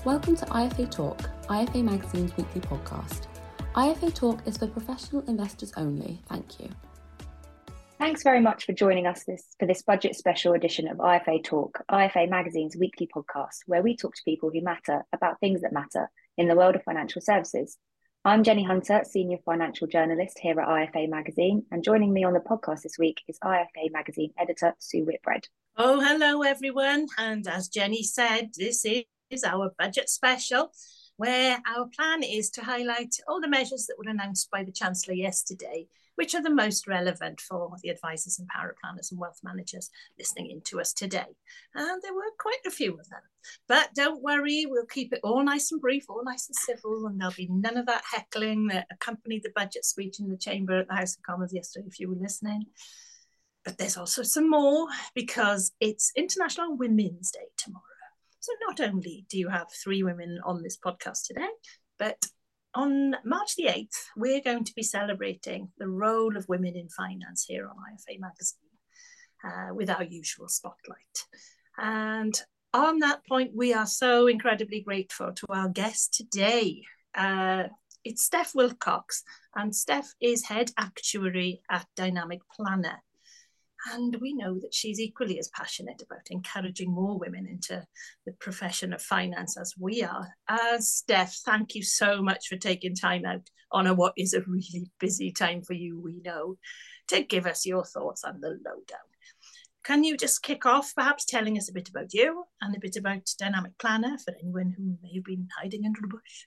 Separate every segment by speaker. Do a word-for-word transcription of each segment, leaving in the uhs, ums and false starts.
Speaker 1: Welcome to I F A Talk, I F A Magazine's weekly podcast. I F A Talk is for professional investors only. Thank you.
Speaker 2: Thanks very much for joining us this, for this budget special edition of I F A Talk, I F A Magazine's weekly podcast, where we talk to people who matter about things that matter in the world of financial services. I'm Jenny Hunter, Senior Financial Journalist here at I F A Magazine, and joining me on the podcast this week is I F A Magazine Editor Sue Whitbread.
Speaker 3: Oh, hello everyone. And as Jenny said, this is our budget special, where our plan is to highlight all the measures that were announced by the Chancellor yesterday, which are the most relevant for the advisors and paraplanners and wealth managers listening in to us today. And there were quite a few of them. But don't worry, we'll keep it all nice and brief, all nice and civil, and there'll be none of that heckling that accompanied the budget speech in the chamber at the House of Commons yesterday, if you were listening. But there's also some more, because it's International Women's Day tomorrow. So not only do you have three women on this podcast today, but on March the eighth, we're going to be celebrating the role of women in finance here on I F A Magazine uh, with our usual spotlight. And on that point, we are so incredibly grateful to our guest today. Uh, it's Steph Wilcox, and Steph is head actuary at Dynamic Planner. And we know that she's equally as passionate about encouraging more women into the profession of finance as we are. Uh, Steph, thank you so much for taking time out on a, what is a really busy time for you, we know, to give us your thoughts on the lowdown. Can you just kick off, perhaps telling us a bit about you and a bit about Dynamic Planner for anyone who may have been hiding under the bush?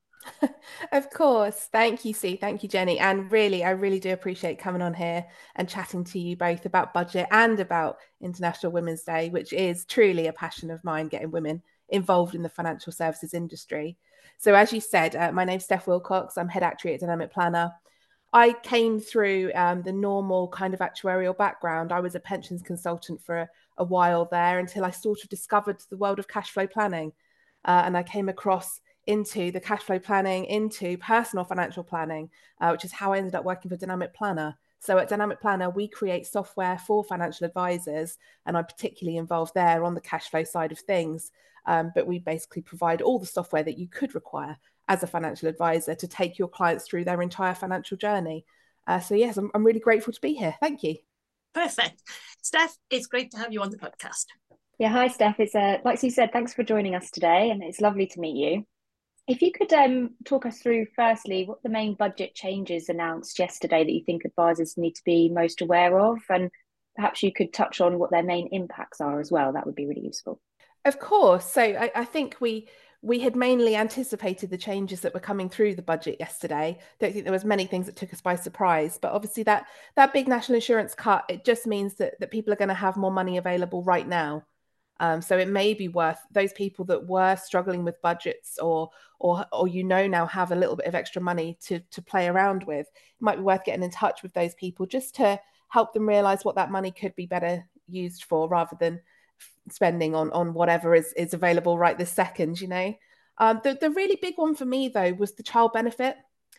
Speaker 4: Of course. Thank you, Sue. Thank you, Jenny. And really, I really do appreciate coming on here and chatting to you both about budget and about International Women's Day, which is truly a passion of mine, getting women involved in the financial services industry. So as you said, uh, my name's Steph Wilcox. I'm head actuary at Dynamic Planner. I came through um, the normal kind of actuarial background. I was a pensions consultant for a, a while there until I sort of discovered the world of cash flow planning. Uh, and I came across into the cash flow planning, into personal financial planning, uh, which is how I ended up working for Dynamic Planner. So at Dynamic Planner, we create software for financial advisors, and I'm particularly involved there on the cash flow side of things. Um, but we basically provide all the software that you could require as a financial advisor to take your clients through their entire financial journey. Uh, so yes, I'm, I'm really grateful to be here. Thank you.
Speaker 3: Perfect. Steph, it's great to have you on the podcast.
Speaker 2: Yeah, hi Steph. It's uh, like you said, thanks for joining us today, and it's lovely to meet you. If you could um, talk us through, firstly, what the main budget changes announced yesterday that you think advisors need to be most aware of, and perhaps you could touch on what their main impacts are as well. That would be really useful.
Speaker 4: Of course. So I, I think we we had mainly anticipated the changes that were coming through the budget yesterday. Don't think there was many things that took us by surprise, but obviously that that big national insurance cut, it just means that, that people are going to have more money available right now. Um, so it may be worth those people that were struggling with budgets or or or you know now have a little bit of extra money to to play around with. It might be worth getting in touch with those people just to help them realize what that money could be better used for, rather than spending on on whatever is is available right this second. You know, um, the the really big one for me though was the child benefit.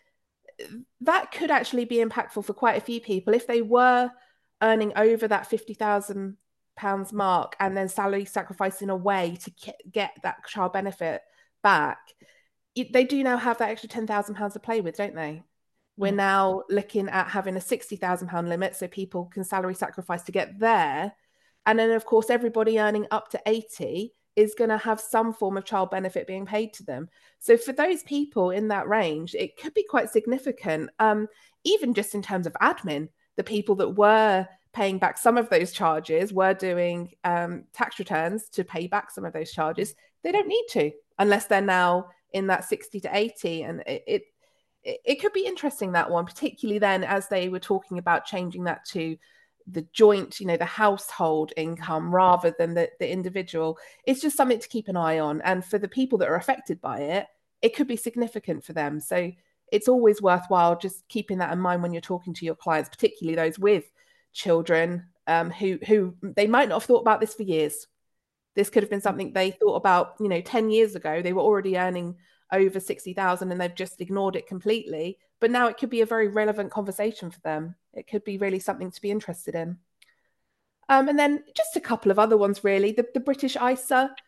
Speaker 4: That could actually be impactful for quite a few people if they were earning over that fifty thousand pounds mark and then salary sacrificing away to get that child benefit back. They do now have that extra ten thousand pounds to play with, don't they? We're mm. now looking at having a sixty thousand pound limit so people can salary sacrifice to get there. And then, of course, everybody earning up to eighty is going to have some form of child benefit being paid to them. So for those people in that range, it could be quite significant, um, even just in terms of admin. The people that were paying back some of those charges, were doing um, tax returns to pay back some of those charges. They don't need to, unless they're now in that sixty to eighty. And it, it, it could be interesting, that one, particularly then as they were talking about changing that to the joint, you know, the household income rather than the, the individual. It's just something to keep an eye on. And for the people that are affected by it, it could be significant for them. So it's always worthwhile just keeping that in mind when you're talking to your clients, particularly those with children um, who who they might not have thought about this for years. This could have been something they thought about, you know, ten years ago. They were already earning over sixty thousand and they've just ignored it completely. But now it could be a very relevant conversation for them. It could be really something to be interested in. Um, and then just a couple of other ones, really. The, the British I S A.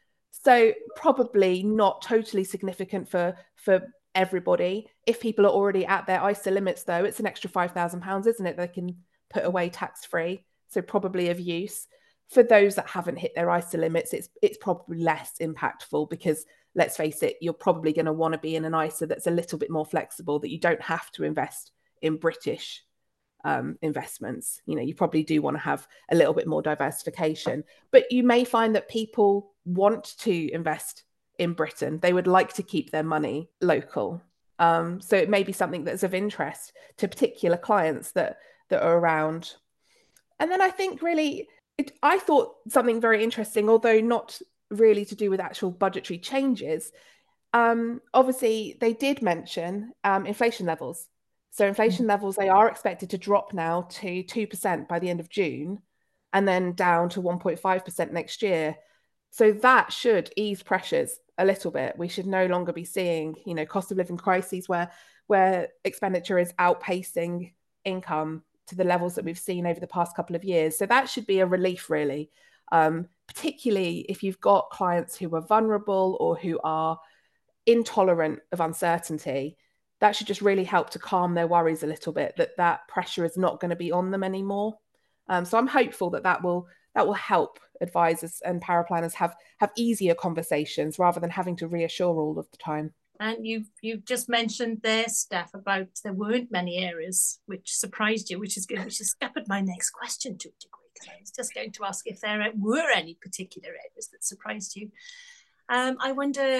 Speaker 4: So probably not totally significant for, for everybody. If people are already at their I S A limits, though, it's an extra five thousand pounds, isn't it? They can put away tax-free, so probably of use. For those that haven't hit their I S A limits, it's it's probably less impactful because, let's face it, you're probably going to want to be in an I S A that's a little bit more flexible, that you don't have to invest in British um, investments. You know, you probably do want to have a little bit more diversification, but you may find that people want to invest in Britain. They would like to keep their money local. Um, so it may be something that's of interest to particular clients that that are around. And then I think really, it, I thought something very interesting, although not really to do with actual budgetary changes. Um, obviously, they did mention um, inflation levels. So inflation mm-hmm. levels, they are expected to drop now to two percent by the end of June, and then down to one point five percent next year. So that should ease pressures a little bit. We should no longer be seeing, you know, cost of living crises where, where expenditure is outpacing income to the levels that we've seen over the past couple of years. So that should be a relief, really, um, particularly if you've got clients who are vulnerable or who are intolerant of uncertainty. That should just really help to calm their worries a little bit, that that pressure is not going to be on them anymore. Um, so I'm hopeful that that will that will help advisors and paraplanners have have easier conversations rather than having to reassure all of the time.
Speaker 3: And you've you've just mentioned there, Steph, about there weren't many areas which surprised you, which is good, which has scuppered my next question to a degree, because I was just going to ask if there were any particular areas that surprised you. Um, I wonder,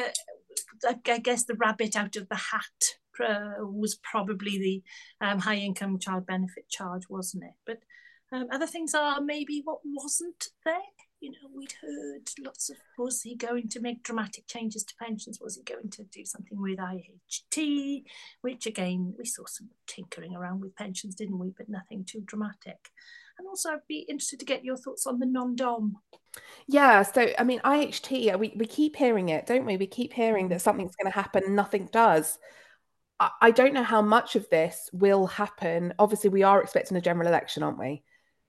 Speaker 3: I guess the rabbit out of the hat uh, was probably the um, high income child benefit charge, wasn't it? But um, other things are maybe what wasn't there. You know, we'd heard lots of, was he going to make dramatic changes to pensions? Was he going to do something with I H T? Which again, we saw some tinkering around with pensions, didn't we? But nothing too dramatic. And also I'd be interested to get your thoughts on the non-dom.
Speaker 4: Yeah, so I mean, I H T, we, we keep hearing it, don't we? We keep hearing that something's going to happen and nothing does. I, I don't know how much of this will happen. Obviously, we are expecting a general election, aren't we?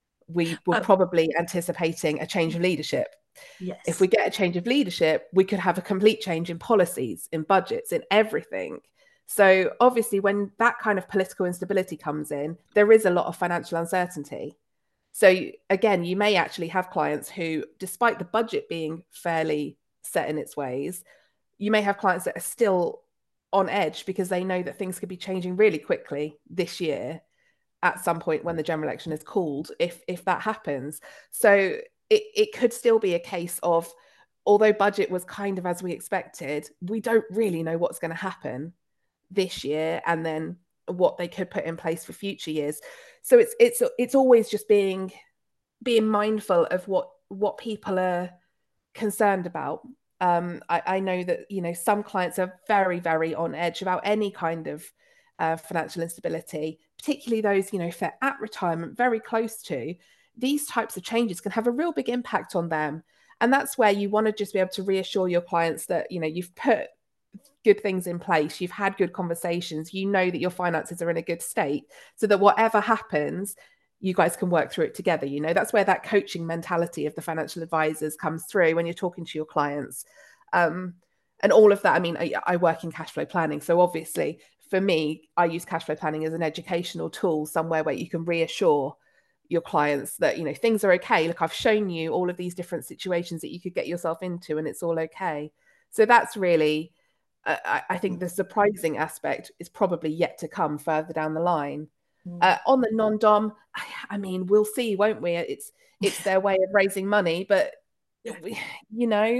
Speaker 4: We were oh. probably anticipating a change of leadership.
Speaker 3: Yes.
Speaker 4: If we get a change of leadership, we could have a complete change in policies, in budgets, in everything. So obviously, when that kind of political instability comes in, there is a lot of financial uncertainty. So again, you may actually have clients who, despite the budget being fairly set in its ways, you may have clients that are still on edge because they know that things could be changing really quickly this year at some point when the general election is called, if if that happens. So it, it could still be a case of, although budget was kind of as we expected, we don't really know what's going to happen this year and then what they could put in place for future years. So it's it's it's always just being being mindful of what what people are concerned about. Um, I, I know that, you know, some clients are very, very on edge about any kind of uh, financial instability, particularly those, you know, if they're at retirement, very close to. These types of changes can have a real big impact on them. And that's where you want to just be able to reassure your clients that, you know, you've put good things in place, you've had good conversations, you know that your finances are in a good state, so that whatever happens, you guys can work through it together. You know, that's where that coaching mentality of the financial advisors comes through when you're talking to your clients. Um, and all of that, I mean, I, I work in cash flow planning. So obviously for me, I use cash flow planning as an educational tool, somewhere where you can reassure your clients that, you know, things are okay. Look, I've shown you all of these different situations that you could get yourself into and it's all okay. So that's really, uh, I, I think the surprising aspect is probably yet to come further down the line. Uh, on the non-dom, I, I mean, we'll see, won't we? It's it's their way of raising money, but we, you know,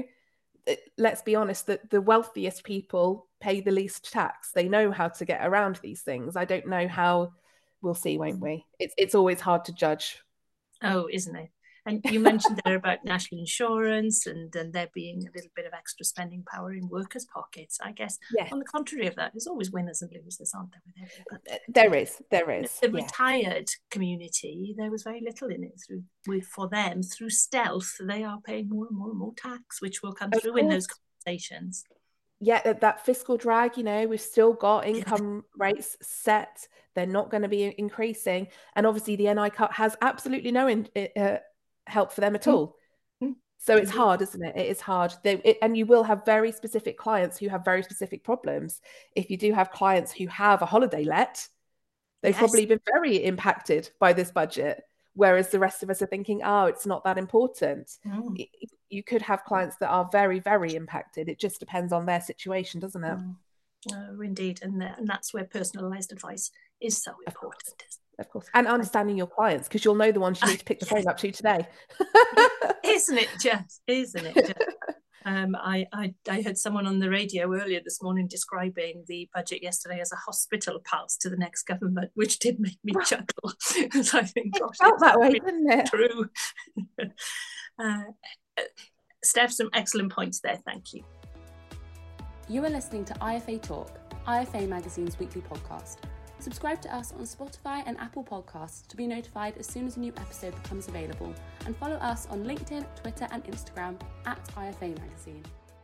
Speaker 4: let's be honest, that the wealthiest people pay the least tax. They know how to get around these things. I don't know how. We'll see, won't we? It's it's always hard to judge.
Speaker 3: Oh, isn't it? And you mentioned there about national insurance and, and there being a little bit of extra spending power in workers' pockets. I guess yes. On the contrary of that, there's always winners and losers, aren't there, with everybody?
Speaker 4: There is, there is.
Speaker 3: The
Speaker 4: yeah.
Speaker 3: retired community, there was very little in it through with for them through stealth. They are paying more and more and more tax, which will come of through course. In those conversations.
Speaker 4: Yeah, that, that fiscal drag, you know, we've still got income rates set. They're not going to be increasing. And obviously the N I cut has absolutely no in, uh, help for them at all. Mm-hmm. So it's hard, isn't it? It is hard. They, it, and you will have very specific clients who have very specific problems. If you do have clients who have a holiday let, they've yes. probably been very impacted by this budget, whereas the rest of us are thinking, oh, it's not that important. Mm. You could have clients that are very, very impacted. It just depends on their situation, doesn't it?
Speaker 3: Mm. Oh, indeed. And, the, and that's where personalised advice is so important.
Speaker 4: Of course. And understanding your clients, because you'll know the ones you need to pick the phone up to today.
Speaker 3: Isn't it just? Isn't it just? Um, I, I, I heard someone on the radio earlier this morning describing the budget yesterday as a hospital pass to the next government, which did make me chuckle. So I think, gosh,
Speaker 4: it felt that way, didn't it?
Speaker 3: True. uh, Steph, some excellent points there. Thank you.
Speaker 1: You are listening to I F A Talk, I F A Magazine's weekly podcast. Subscribe to us on Spotify and Apple Podcasts to be notified as soon as a new episode becomes available, and follow us on LinkedIn, Twitter and Instagram at I F A Magazine.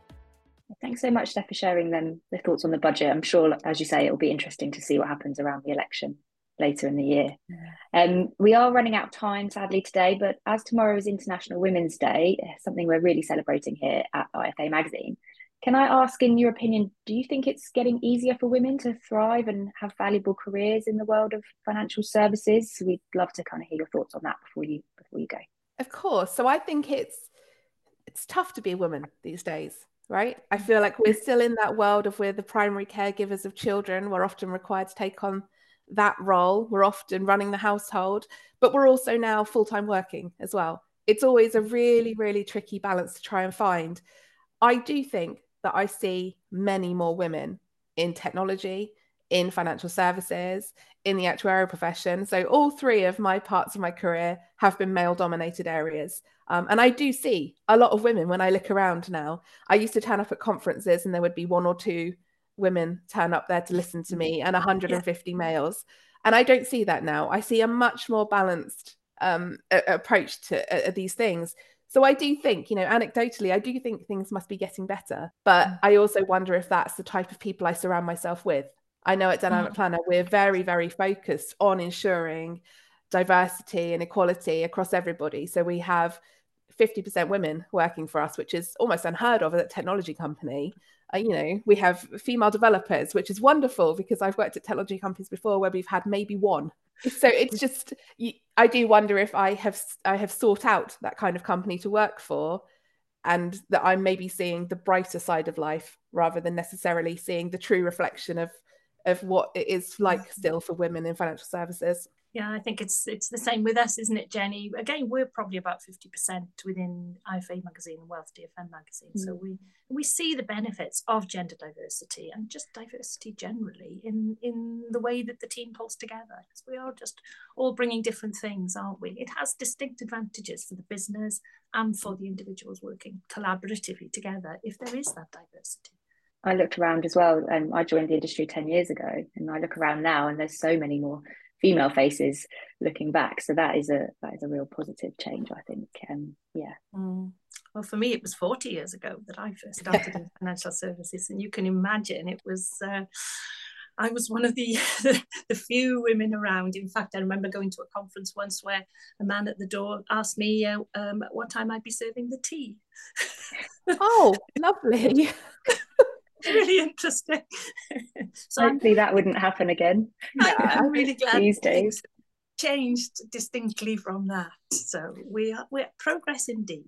Speaker 2: Thanks so much, Steph, for sharing them the thoughts on the budget. I'm sure, as you say, it'll be interesting to see what happens around the election later in the year. Um, we are running out of time, sadly, today, but as tomorrow is International Women's Day, something we're really celebrating here at I F A Magazine, can I ask, in your opinion, do you think it's getting easier for women to thrive and have valuable careers in the world of financial services? So we'd love to kind of hear your thoughts on that before you before you go.
Speaker 4: Of course. So I think it's it's tough to be a woman these days, right? I feel like we're still in that world of we're the primary caregivers of children. We're often required to take on that role. We're often running the household, but we're also now full-time working as well. It's always a really, really tricky balance to try and find. I do think that I see many more women in technology, in financial services, in the actuarial profession. So all three of my parts of my career have been male-dominated areas. Um, and I do see a lot of women when I look around now. I used to turn up at conferences and there would be one or two women turn up there to listen to me and one hundred fifty yeah. males. And I don't see that now. I see a much more balanced um, a- approach to uh, these things. So I do think, you know, anecdotally, I do think things must be getting better. But mm. I also wonder if that's the type of people I surround myself with. I know at Dynamic mm. Planner, we're very, very focused on ensuring diversity and equality across everybody. So we have fifty percent women working for us, which is almost unheard of at a technology company. Uh, you know, we have female developers, which is wonderful because I've worked at technology companies before where we've had maybe one. So it's just, I do wonder if I have I have sought out that kind of company to work for, and that I'm maybe seeing the brighter side of life rather than necessarily seeing the true reflection of of what it is like still for women in financial services.
Speaker 3: Yeah, I think it's it's the same with us, isn't it, Jenny? Again, we're probably about fifty percent within I F A Magazine and Wealth D F M Magazine. Mm. So we we see the benefits of gender diversity and just diversity generally in, in the way that the team pulls together. Because we are just all bringing different things, aren't we? It has distinct advantages for the business and for the individuals working collaboratively together if there is that diversity.
Speaker 2: I looked around as well, and um, I joined the industry ten years ago, and I look around now and there's so many more female faces looking back. So that is a that is a real positive change, I think. Um, yeah.
Speaker 3: Mm. Well, for me, it was forty years ago that I first started in financial services, and you can imagine it was. Uh, I was one of the the few women around. In fact, I remember going to a conference once where a man at the door asked me uh, um, at what time I'd be serving the tea.
Speaker 4: Oh, lovely.
Speaker 3: Really interesting. So
Speaker 2: hopefully I'm, that wouldn't happen again.
Speaker 3: I, I'm really glad
Speaker 2: these days
Speaker 3: changed distinctly from that. So we are we're progress indeed.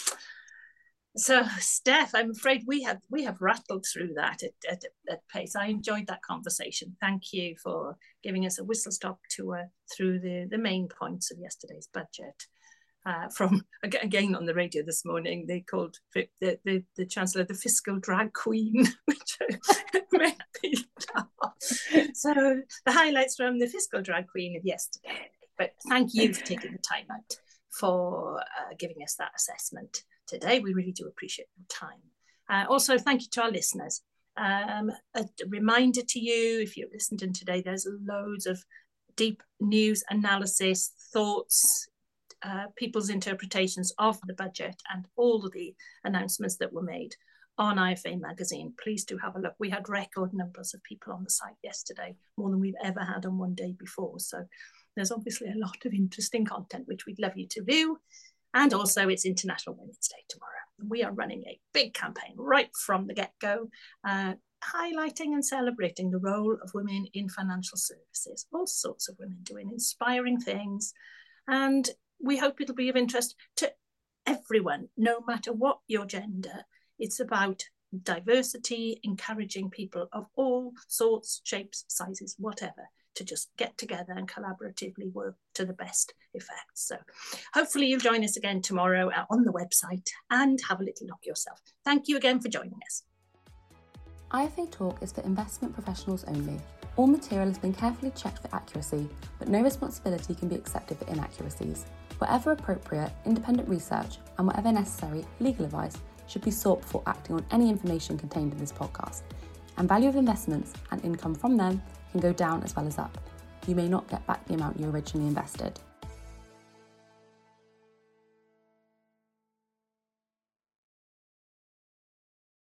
Speaker 3: So Steph, I'm afraid we have we have rattled through that at, at, at pace. I enjoyed that conversation. Thank you for giving us a whistle stop tour through the, the main points of yesterday's budget. Uh, from again on the radio this morning, they called the, the, the Chancellor the fiscal drag queen, which made me laugh. So the highlights from the fiscal drag queen of yesterday. But thank you for taking the time out for uh, giving us that assessment today. We really do appreciate your time. Uh, also, thank you to our listeners. Um, a reminder to you, if you're listening today, there's loads of deep news analysis, thoughts, Uh, people's interpretations of the budget and all of the announcements that were made on I F A Magazine. Please do have a look. We had record numbers of people on the site yesterday, more than we've ever had on one day before. So there's obviously a lot of interesting content which we'd love you to view. And also it's International Women's Day tomorrow. We are running a big campaign right from the get-go, uh, highlighting and celebrating the role of women in financial services, all sorts of women doing inspiring things. And we hope it'll be of interest to everyone, no matter what your gender. It's about diversity, encouraging people of all sorts, shapes, sizes, whatever, to just get together and collaboratively work to the best effect. So hopefully you'll join us again tomorrow on the website and have a little look yourself. Thank you again for joining us.
Speaker 1: I F A Talk is for investment professionals only. All material has been carefully checked for accuracy, but no responsibility can be accepted for inaccuracies. Wherever appropriate, independent research and whatever necessary, legal advice should be sought before acting on any information contained in this podcast. And value of investments and income from them can go down as well as up. You may not get back the amount you originally invested.